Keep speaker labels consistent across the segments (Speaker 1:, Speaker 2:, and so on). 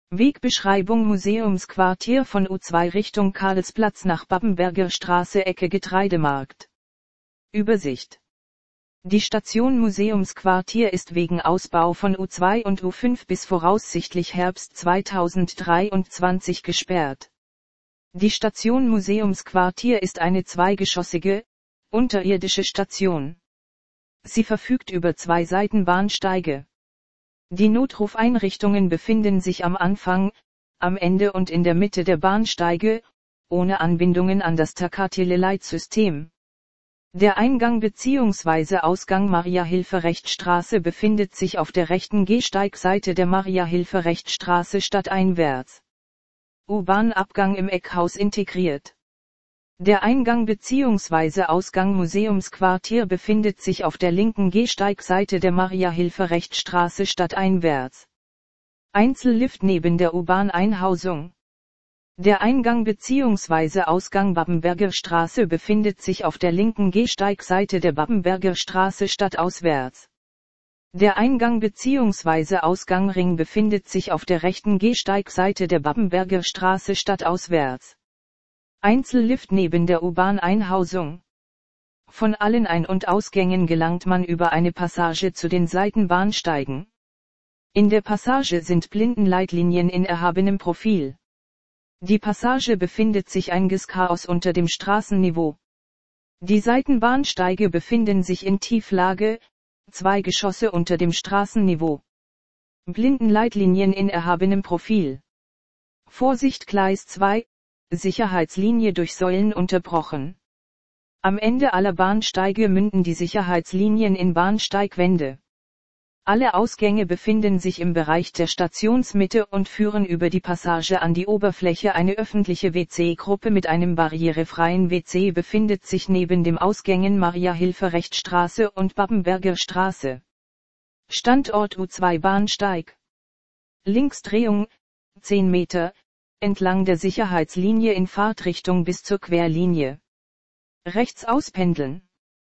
Speaker 1: Wegbeschreibung: Museumsquartier von U2 Richtung Karlsplatz nach Babbenberger Straße Ecke Getreidemarkt. Übersicht: Die Station Museumsquartier ist wegen Ausbau von U2 und U5 bis voraussichtlich Herbst 2023 gesperrt. Die Station Museumsquartier ist eine zweigeschossige, unterirdische Station. Sie verfügt über 2 Seitenbahnsteige. Die Notrufeinrichtungen befinden sich am Anfang, am Ende und in der Mitte der Bahnsteige, ohne Anbindungen an das Tacatile-Leitsystem. Der Eingang bzw. Ausgang Maria-Hilfer-Rechtstraße befindet sich auf der rechten Gehsteigseite der Maria-Hilfer-Rechtstraße stadteinwärts. U-Bahn-Abgang im Eckhaus integriert. Der Eingang bzw. Ausgang Museumsquartier befindet sich auf der linken Gehsteigseite der Maria-Hilfer-Rechtstraße stadteinwärts. Einzellift neben der U-Bahn-Einhausung. Der Eingang bzw. Ausgang Babbenberger Straße befindet sich auf der linken Gehsteigseite der Babbenberger Straße stadtauswärts. Der Eingang bzw. Ausgang Ring befindet sich auf der rechten Gehsteigseite der Babbenberger Straße stadtauswärts. Einzellift neben der U-Bahn-Einhausung. Von allen Ein- und Ausgängen gelangt man über eine Passage zu den Seitenbahnsteigen. In der Passage sind Blindenleitlinien in erhabenem Profil. Die Passage befindet sich eingeschaos unter dem Straßenniveau. Die Seitenbahnsteige befinden sich in Tieflage, 2 Geschosse unter dem Straßenniveau. Blindenleitlinien in erhabenem Profil. Vorsicht Gleis 2, Sicherheitslinie durch Säulen unterbrochen. Am Ende aller Bahnsteige münden die Sicherheitslinien in Bahnsteigwände. Alle Ausgänge befinden sich im Bereich der Stationsmitte und führen über die Passage an die Oberfläche. Eine öffentliche WC-Gruppe mit einem barrierefreien WC befindet sich neben den Ausgängen Maria-Hilfer-Rechtstraße und Babbenberger Straße. Standort U2 Bahnsteig. Linksdrehung, 10 Meter, entlang der Sicherheitslinie in Fahrtrichtung bis zur Querlinie. Rechts auspendeln.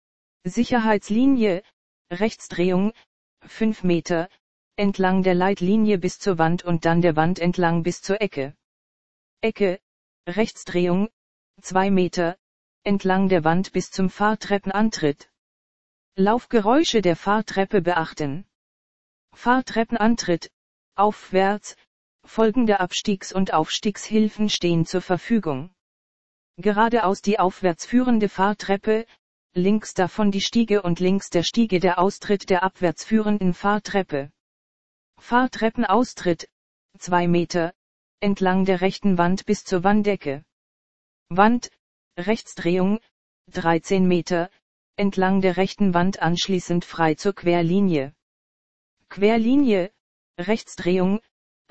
Speaker 1: Sicherheitslinie, Rechtsdrehung, 5 Meter, entlang der Leitlinie bis zur Wand und dann der Wand entlang bis zur Ecke. Ecke, Rechtsdrehung, 2 Meter, entlang der Wand bis zum Fahrtreppenantritt. Laufgeräusche der Fahrtreppe beachten. Fahrtreppenantritt, aufwärts, folgende Abstiegs- und Aufstiegshilfen stehen zur Verfügung. Geradeaus die aufwärts führende Fahrtreppe, links davon die Stiege und links der Stiege der Austritt der abwärts führenden Fahrtreppe. Fahrtreppenaustritt, 2 Meter, entlang der rechten Wand bis zur Wanddecke. Wand, Rechtsdrehung, 13 Meter, entlang der rechten Wand anschließend frei zur Querlinie. Querlinie, Rechtsdrehung,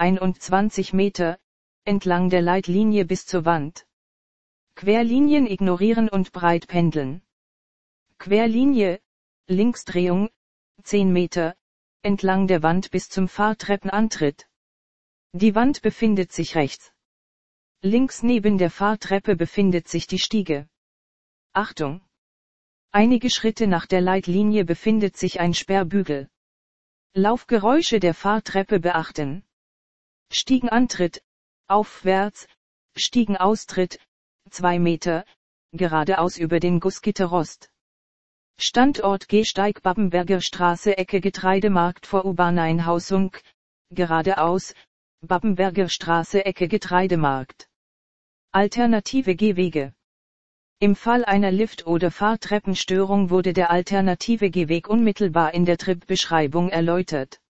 Speaker 1: 21 Meter, entlang der Leitlinie bis zur Wand. Querlinien ignorieren und breit pendeln. Querlinie, Linksdrehung, 10 Meter, entlang der Wand bis zum Fahrtreppenantritt. Die Wand befindet sich rechts. Links neben der Fahrtreppe befindet sich die Stiege. Achtung! Einige Schritte nach der Leitlinie befindet sich ein Sperrbügel. Laufgeräusche der Fahrtreppe beachten. Stiegenantritt, aufwärts, Stiegenaustritt, 2 Meter, geradeaus über den Gussgitterrost. Standort Gehsteig Babbenberger Straße Ecke Getreidemarkt vor U-Bahn-Einhausung, geradeaus, Babbenberger Straße Ecke Getreidemarkt. Alternative Gehwege. Im Fall einer Lift- oder Fahrtreppenstörung wurde der alternative Gehweg unmittelbar in der Tripbeschreibung erläutert.